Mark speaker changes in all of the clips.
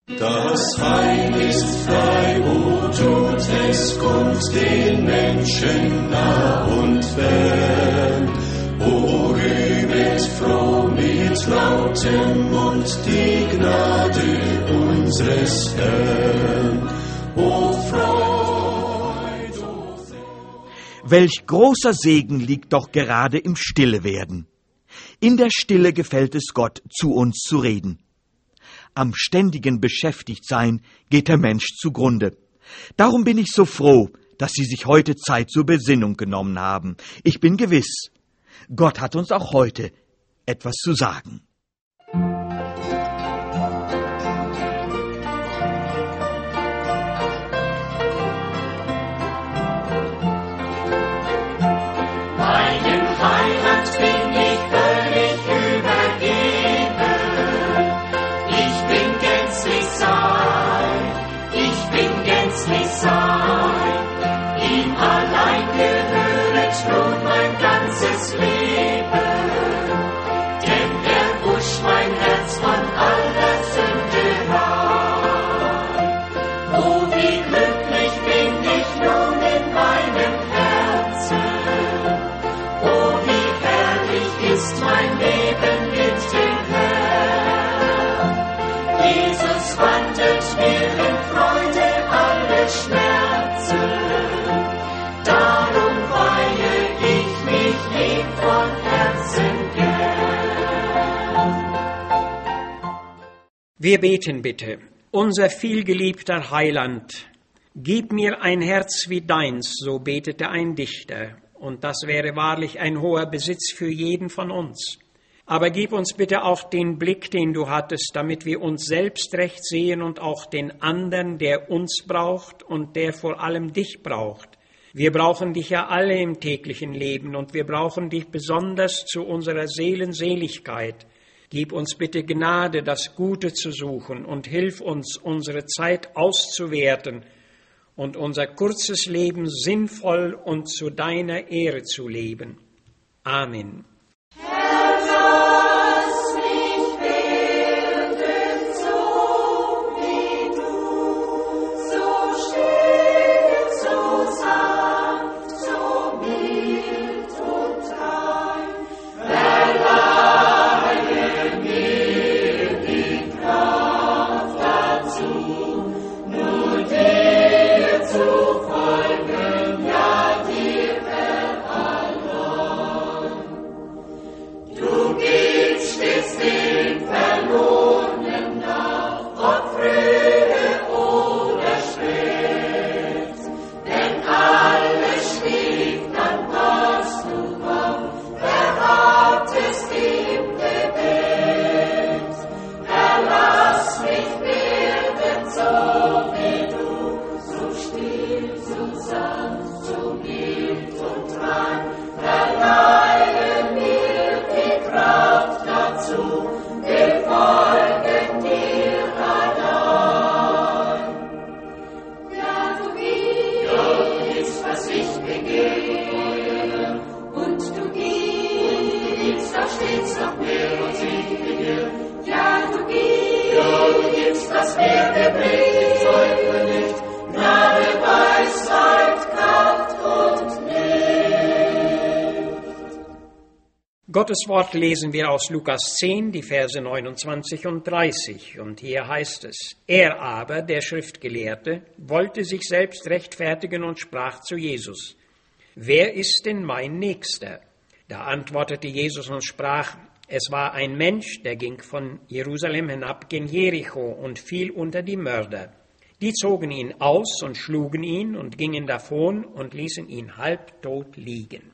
Speaker 1: Das Heil ist frei, o tut es kund den Menschen nah und fern. O rühmet froh mit lautem Mund die Gnade unseres Herrn. O Freud, o Freud.
Speaker 2: Welch großer Segen liegt doch gerade im Stillewerden. In der Stille gefällt es Gott, zu uns zu reden. Am ständigen Beschäftigtsein geht der Mensch zugrunde. Darum bin ich so froh, dass Sie sich heute Zeit zur Besinnung genommen haben. Ich bin gewiss, Gott hat uns auch heute etwas zu sagen.
Speaker 3: Meinem Heiland bin ich völlig übergeben. Ich bin gänzlich sein. Ihm allein gehöret nun mein ganzes Leben. Denn er wusch mein Herz von aller Sünde rein. Oh, wie glücklich bin ich nun in meinem Herzen. Oh, wie herrlich ist mein Leben mit dem Herrn. Jesus wandelt mir in Freude alle Schmerzen. Darum weihe ich mich lieb von Herzen gern.
Speaker 4: Wir beten bitte. Unser vielgeliebter Heiland, gib mir ein Herz wie deins, so betete ein Dichter. Und das wäre wahrlich ein hoher Besitz für jeden von uns. Aber gib uns bitte auch den Blick, den du hattest, damit wir uns selbst recht sehen und auch den anderen, der uns braucht und der vor allem dich braucht. Wir brauchen dich ja alle im täglichen Leben und wir brauchen dich besonders zu unserer Seelenseligkeit. Gib uns bitte Gnade, das Gute zu suchen und hilf uns, unsere Zeit auszuwerten und unser kurzes Leben sinnvoll und zu deiner Ehre zu leben. Amen. Gottes Wort lesen wir aus Lukas 10, die Verse 29 und 30. Und hier heißt es: Er aber, der Schriftgelehrte, wollte sich selbst rechtfertigen und sprach zu Jesus: Wer ist denn mein Nächster? Da antwortete Jesus und sprach: Es war ein Mensch, der ging von Jerusalem hinab gen Jericho und fiel unter die Mörder. Die zogen ihn aus und schlugen ihn und gingen davon und ließen ihn halbtot liegen.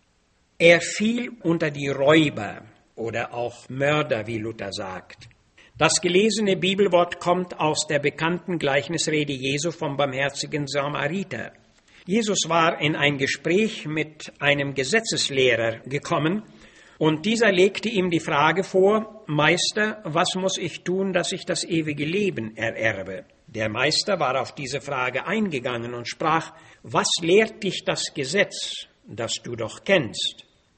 Speaker 4: Er fiel unter die Räuber oder auch Mörder, wie Luther sagt. Das gelesene Bibelwort kommt aus der bekannten Gleichnisrede Jesu vom barmherzigen Samariter. Jesus war in ein Gespräch mit einem Gesetzeslehrer gekommen und dieser legte ihm die Frage vor: Meister, was muss ich tun, dass ich das ewige Leben ererbe? Der Meister war auf diese Frage eingegangen und sprach: Was lehrt dich das Gesetz, das du doch kennst?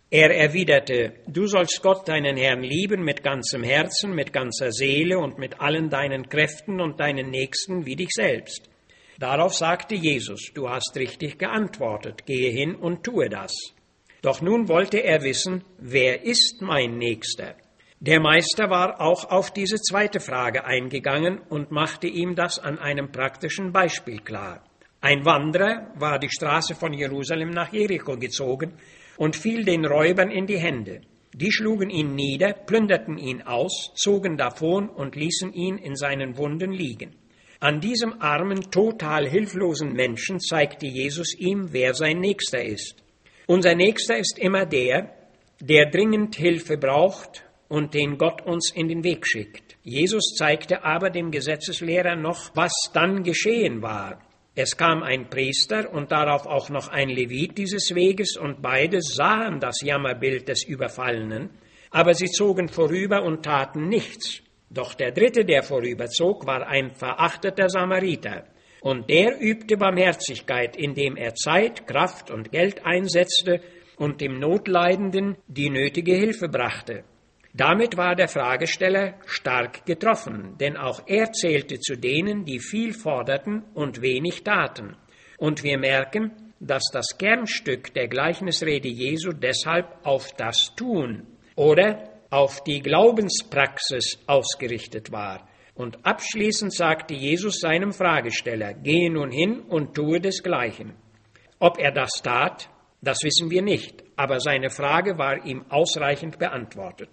Speaker 4: Er erwiderte, du sollst Gott, deinen Herrn, lieben mit ganzem Herzen, mit ganzer Seele und mit allen deinen Kräften und deinen Nächsten wie dich selbst. Darauf sagte Jesus, du hast richtig geantwortet, gehe hin und tue das. Doch nun wollte er wissen, wer ist mein Nächster? Der Meister war auch auf diese zweite Frage eingegangen und machte ihm das an einem praktischen Beispiel klar. Ein Wanderer war die Straße von Jerusalem nach Jericho gezogen und fiel den Räubern in die Hände. Die schlugen ihn nieder, plünderten ihn aus, zogen davon und ließen ihn in seinen Wunden liegen. An diesem armen, total hilflosen Menschen zeigte Jesus ihm, wer sein Nächster ist. Unser Nächster ist immer der dringend Hilfe braucht und den Gott uns in den Weg schickt. Jesus zeigte aber dem Gesetzeslehrer noch, was dann geschehen war. Es kam ein Priester und darauf auch noch ein Levit dieses Weges, und beide sahen das Jammerbild des Überfallenen, aber sie zogen vorüber und taten nichts. Doch der dritte, der vorüberzog, war ein verachteter Samariter, und der übte Barmherzigkeit, indem er Zeit, Kraft und Geld einsetzte und dem Notleidenden die nötige Hilfe brachte. Damit war der Fragesteller stark getroffen, denn auch er zählte zu denen, die viel forderten und wenig taten. Und wir merken, dass das Kernstück der Gleichnisrede Jesu deshalb auf das Tun oder auf die Glaubenspraxis ausgerichtet war. Und abschließend sagte Jesus seinem Fragesteller, gehe nun hin und tue desgleichen. Ob er das tat, das wissen wir nicht, aber seine Frage war ihm ausreichend beantwortet.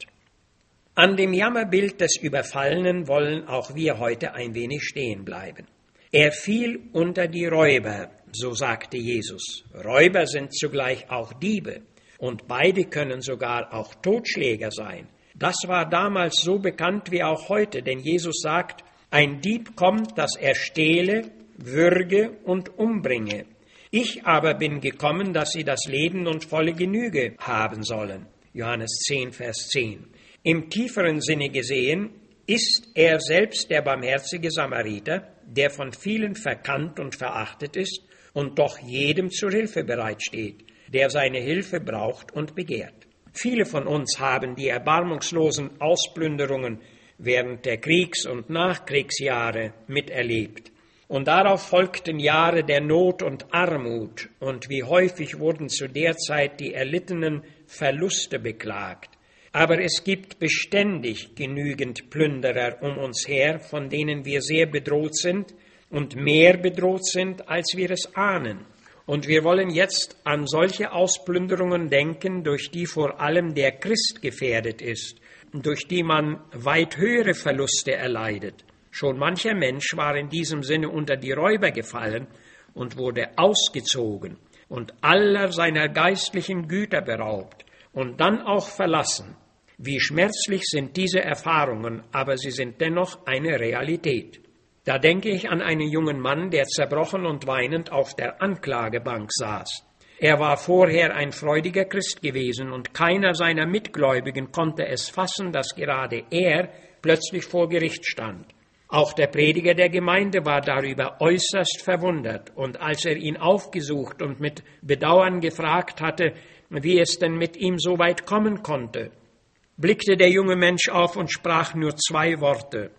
Speaker 4: An dem Jammerbild des Überfallenen wollen auch wir heute ein wenig stehen bleiben. Er fiel unter die Räuber, so sagte Jesus. Räuber sind zugleich auch Diebe, und beide können sogar auch Totschläger sein. Das war damals so bekannt wie auch heute, denn Jesus sagt, ein Dieb kommt, dass er stehle, würge und umbringe. Ich aber bin gekommen, dass sie das Leben und volle Genüge haben sollen. Johannes 10, Vers 10. Im tieferen Sinne gesehen ist er selbst der barmherzige Samariter, der von vielen verkannt und verachtet ist und doch jedem zur Hilfe bereitsteht, der seine Hilfe braucht und begehrt. Viele von uns haben die erbarmungslosen Ausplünderungen während der Kriegs- und Nachkriegsjahre miterlebt. Und darauf folgten Jahre der Not und Armut, und wie häufig wurden zu der Zeit die erlittenen Verluste beklagt. Aber es gibt beständig genügend Plünderer um uns her, von denen wir sehr bedroht sind und mehr bedroht sind, als wir es ahnen. Und wir wollen jetzt an solche Ausplünderungen denken, durch die vor allem der Christ gefährdet ist, durch die man weit höhere Verluste erleidet. Schon mancher Mensch war in diesem Sinne unter die Räuber gefallen und wurde ausgezogen und aller seiner geistlichen Güter beraubt und dann auch verlassen. Wie schmerzlich sind diese Erfahrungen, aber sie sind dennoch eine Realität. Da denke ich an einen jungen Mann, der zerbrochen und weinend auf der Anklagebank saß. Er war vorher ein freudiger Christ gewesen und keiner seiner Mitgläubigen konnte es fassen, dass gerade er plötzlich vor Gericht stand. Auch der Prediger der Gemeinde war darüber äußerst verwundert, und als er ihn aufgesucht und mit Bedauern gefragt hatte, wie es denn mit ihm so weit kommen konnte, blickte der junge Mensch auf und sprach nur 2 Worte: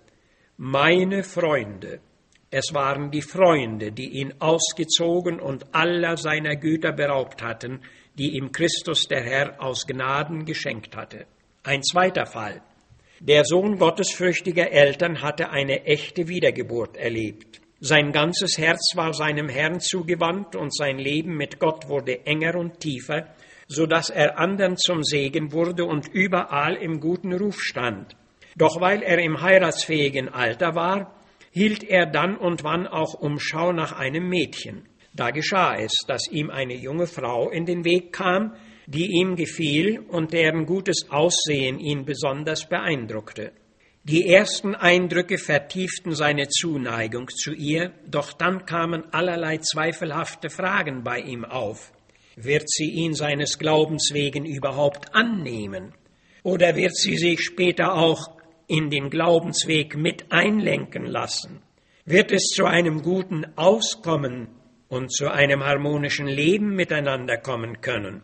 Speaker 4: Meine Freunde. Es waren die Freunde, die ihn ausgezogen und aller seiner Güter beraubt hatten, die ihm Christus der Herr aus Gnaden geschenkt hatte. Ein zweiter Fall. Der Sohn gottesfürchtiger Eltern hatte eine echte Wiedergeburt erlebt. Sein ganzes Herz war seinem Herrn zugewandt und sein Leben mit Gott wurde enger und tiefer, so dass er anderen zum Segen wurde und überall im guten Ruf stand. Doch weil er im heiratsfähigen Alter war, hielt er dann und wann auch Umschau nach einem Mädchen. Da geschah es, dass ihm eine junge Frau in den Weg kam, die ihm gefiel und deren gutes Aussehen ihn besonders beeindruckte. Die ersten Eindrücke vertieften seine Zuneigung zu ihr, doch dann kamen allerlei zweifelhafte Fragen bei ihm auf. Wird sie ihn seines Glaubens wegen überhaupt annehmen? Oder wird sie sich später auch in den Glaubensweg mit einlenken lassen? Wird es zu einem guten Auskommen und zu einem harmonischen Leben miteinander kommen können?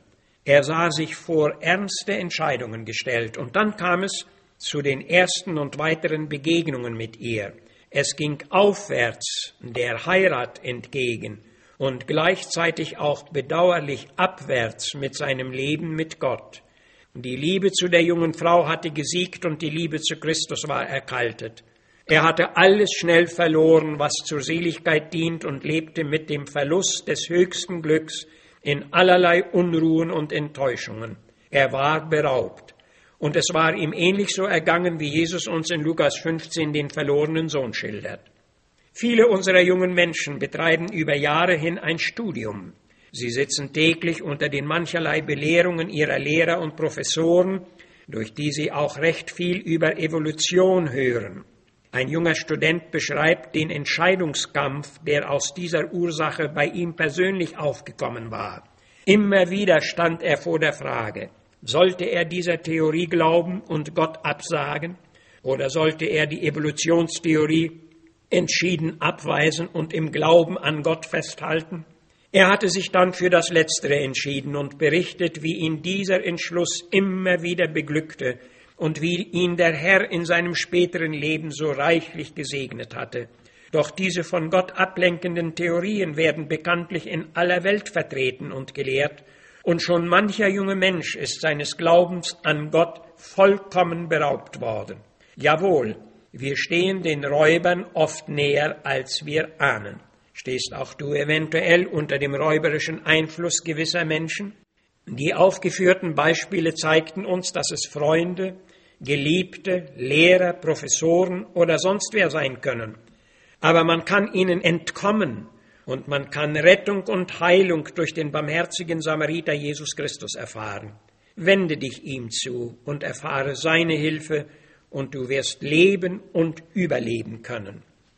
Speaker 4: Er sah sich vor ernste Entscheidungen gestellt, und dann kam es zu den ersten und weiteren Begegnungen mit ihr. Es ging aufwärts der Heirat entgegen und gleichzeitig auch bedauerlich abwärts mit seinem Leben mit Gott. Die Liebe zu der jungen Frau hatte gesiegt und die Liebe zu Christus war erkaltet. Er hatte alles schnell verloren, was zur Seligkeit dient, und lebte mit dem Verlust des höchsten Glücks in allerlei Unruhen und Enttäuschungen. Er war beraubt. Und es war ihm ähnlich so ergangen, wie Jesus uns in Lukas 15 den verlorenen Sohn schildert. Viele unserer jungen Menschen betreiben über Jahre hin ein Studium. Sie sitzen täglich unter den mancherlei Belehrungen ihrer Lehrer und Professoren, durch die sie auch recht viel über Evolution hören. Ein junger Student beschreibt den Entscheidungskampf, der aus dieser Ursache bei ihm persönlich aufgekommen war. Immer wieder stand er vor der Frage: Sollte er dieser Theorie glauben und Gott absagen, oder sollte er die Evolutionstheorie entschieden abweisen und im Glauben an Gott festhalten? Er hatte sich dann für das Letztere entschieden und berichtet, wie ihn dieser Entschluss immer wieder beglückte und wie ihn der Herr in seinem späteren Leben so reichlich gesegnet hatte. Doch diese von Gott ablenkenden Theorien werden bekanntlich in aller Welt vertreten und gelehrt, und schon mancher junge Mensch ist seines Glaubens an Gott vollkommen beraubt worden. Jawohl, wir stehen den Räubern oft näher, als wir ahnen. Stehst auch du eventuell unter dem räuberischen Einfluss gewisser Menschen? Die aufgeführten Beispiele zeigten uns, dass es Freunde, Geliebte, Lehrer, Professoren oder sonst wer sein können. Aber man kann ihnen entkommen und man kann Rettung und Heilung durch den barmherzigen Samariter Jesus Christus erfahren. Wende dich ihm zu und erfahre seine Hilfe, und du wirst leben und überleben können.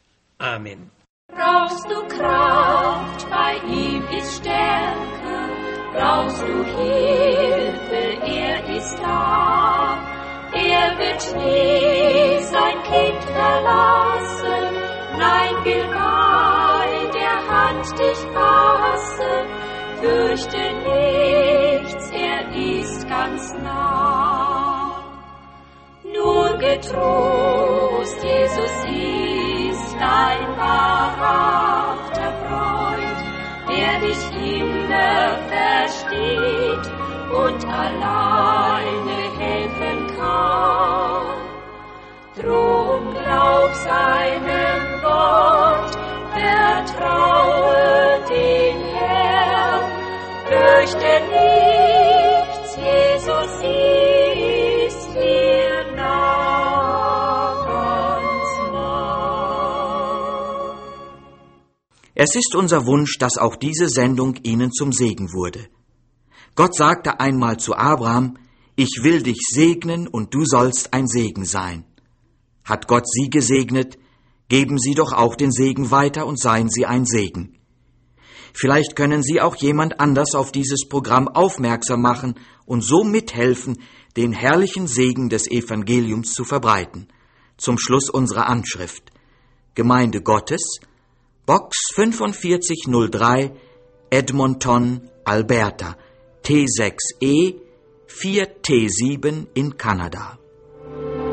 Speaker 4: Amen.
Speaker 3: Brauchst du Kraft, bei ihm ist Stärke. Brauchst du Hilfe, er ist da. Er wird nie sein Kind verlassen. Nein, will bei der Hand dich fassen. Fürchte nichts, er ist ganz nah. Nur getrost, Jesus ist dein wahrhafter Freund, der dich immer versteht und alleine helfen kann. Drum glaub seinem Wort, vertraue dem Herrn, fürchte nichts, Jesus ist dir nah, ganz nah.
Speaker 2: Es ist unser Wunsch, dass auch diese Sendung Ihnen zum Segen wurde. Gott sagte einmal zu Abraham: Ich will dich segnen und du sollst ein Segen sein. Hat Gott Sie gesegnet, geben Sie doch auch den Segen weiter und seien Sie ein Segen. Vielleicht können Sie auch jemand anders auf dieses Programm aufmerksam machen und so mithelfen, den herrlichen Segen des Evangeliums zu verbreiten. Zum Schluss unsere Anschrift: Gemeinde Gottes, Box 4503, Edmonton, Alberta, T6E 4T7 in Kanada.